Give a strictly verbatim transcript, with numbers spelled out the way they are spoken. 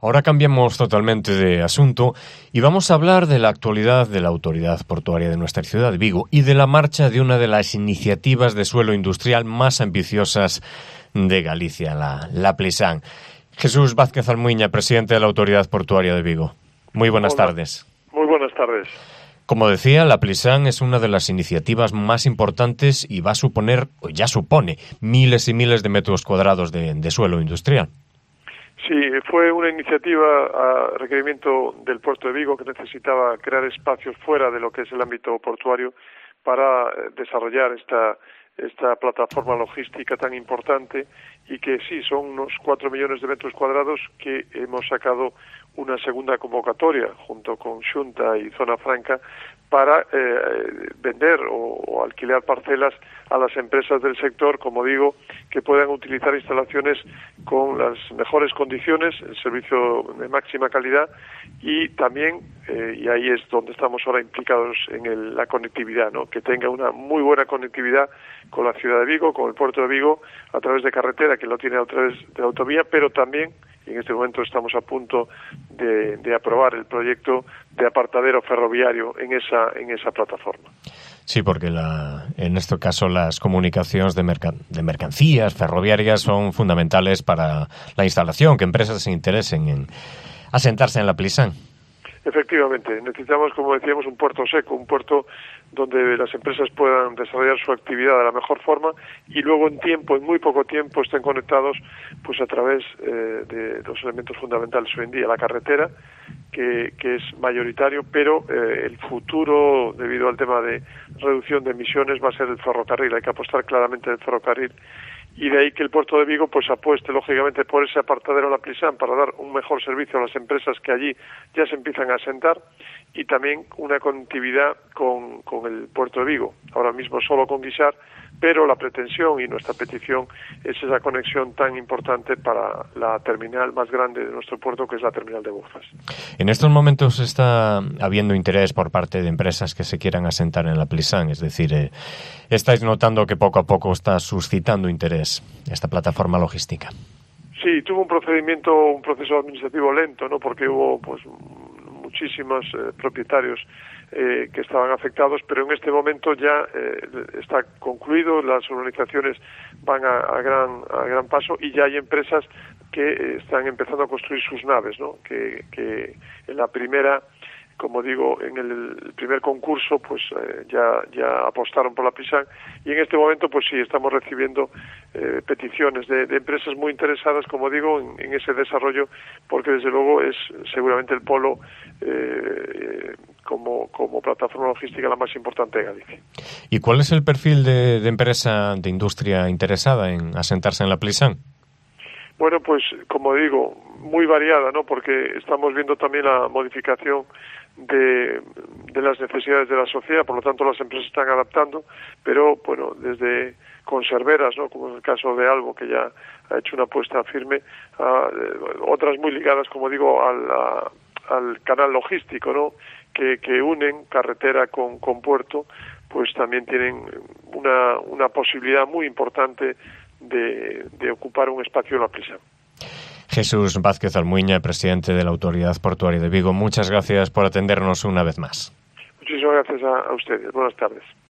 Ahora cambiamos totalmente de asunto y vamos a hablar de la actualidad de la autoridad portuaria de nuestra ciudad de Vigo y de la marcha de una de las iniciativas de suelo industrial más ambiciosas de Galicia, la, la Plisán. Jesús Vázquez Almuiña, presidente de la autoridad portuaria de Vigo. Muy buenas Hola. tardes. Muy buenas tardes. Como decía, la Plisán es una de las iniciativas más importantes y va a suponer, o ya supone, miles y miles de metros cuadrados de, de suelo industrial. Sí, fue una iniciativa a requerimiento del puerto de Vigo que necesitaba crear espacios fuera de lo que es el ámbito portuario para desarrollar esta esta plataforma logística tan importante y que sí, son unos cuatro millones de metros cuadrados que hemos sacado una segunda convocatoria junto con Xunta y Zona Franca para eh, vender o, o alquilar parcelas a las empresas del sector, como digo, que puedan utilizar instalaciones con las mejores condiciones, el servicio de máxima calidad y también, eh, y ahí es donde estamos ahora implicados en el, la conectividad, ¿no? Que tenga una muy buena conectividad con la ciudad de Vigo, con el puerto de Vigo, a través de carretera, que lo tiene a través de autovía, pero también, y en este momento estamos a punto de, de aprobar el proyecto de apartadero ferroviario en esa en esa plataforma. Sí, porque la, en este caso las comunicaciones de, mercan, de mercancías ferroviarias son fundamentales para la instalación, que empresas se interesen en asentarse en la Plisán. Efectivamente, necesitamos, como decíamos, un puerto seco, un puerto donde las empresas puedan desarrollar su actividad de la mejor forma y luego en tiempo, en muy poco tiempo, estén conectados pues a través eh, de los elementos fundamentales hoy en día, la carretera, que, que es mayoritario, pero eh, el futuro, debido al tema de reducción de emisiones, va a ser el ferrocarril. Hay que apostar claramente en el ferrocarril y de ahí que el puerto de Vigo pues apueste lógicamente por ese apartadero a la Plisán para dar un mejor servicio a las empresas que allí ya se empiezan a asentar y también una conectividad con, con el puerto de Vigo, ahora mismo solo con Guisar, pero la pretensión y nuestra petición es esa conexión tan importante para la terminal más grande de nuestro puerto, que es la terminal de Bouzas. En estos momentos está habiendo interés por parte de empresas que se quieran asentar en la Plisán, es decir, eh, estáis notando que poco a poco está suscitando interés esta plataforma logística. Sí, tuvo un procedimiento, un proceso administrativo lento, ¿no? Porque hubo pues muchísimos eh, propietarios eh, que estaban afectados, pero en este momento ya eh, está concluido, las organizaciones van a, a gran a gran paso y ya hay empresas que eh, están empezando a construir sus naves, ¿no? Que, que en la primera, como digo, en el, el primer concurso, pues eh, ya ya apostaron por la Plisán y en este momento, pues sí, estamos recibiendo eh, peticiones de, de empresas muy interesadas, como digo, en, en ese desarrollo, porque desde luego es seguramente el polo eh, como como plataforma logística la más importante de Galicia. ¿Y cuál es el perfil de, de empresa, de industria interesada en asentarse en la Plisán? Bueno, pues como digo, muy variada, ¿no? Porque estamos viendo también la modificación de, de las necesidades de la sociedad, por lo tanto las empresas están adaptando, pero bueno, desde conserveras, ¿no? Como en el caso de Albo, que ya ha hecho una apuesta firme, a otras muy ligadas, como digo, al, a, al canal logístico, ¿no? Que, que unen carretera con, con puerto, pues también tienen una, una posibilidad muy importante de, de ocupar un espacio en la Plisán. Jesús Vázquez Almuiña, presidente de la Autoridad Portuaria de Vigo, muchas gracias por atendernos una vez más. Muchísimas gracias a, a ustedes. Buenas tardes.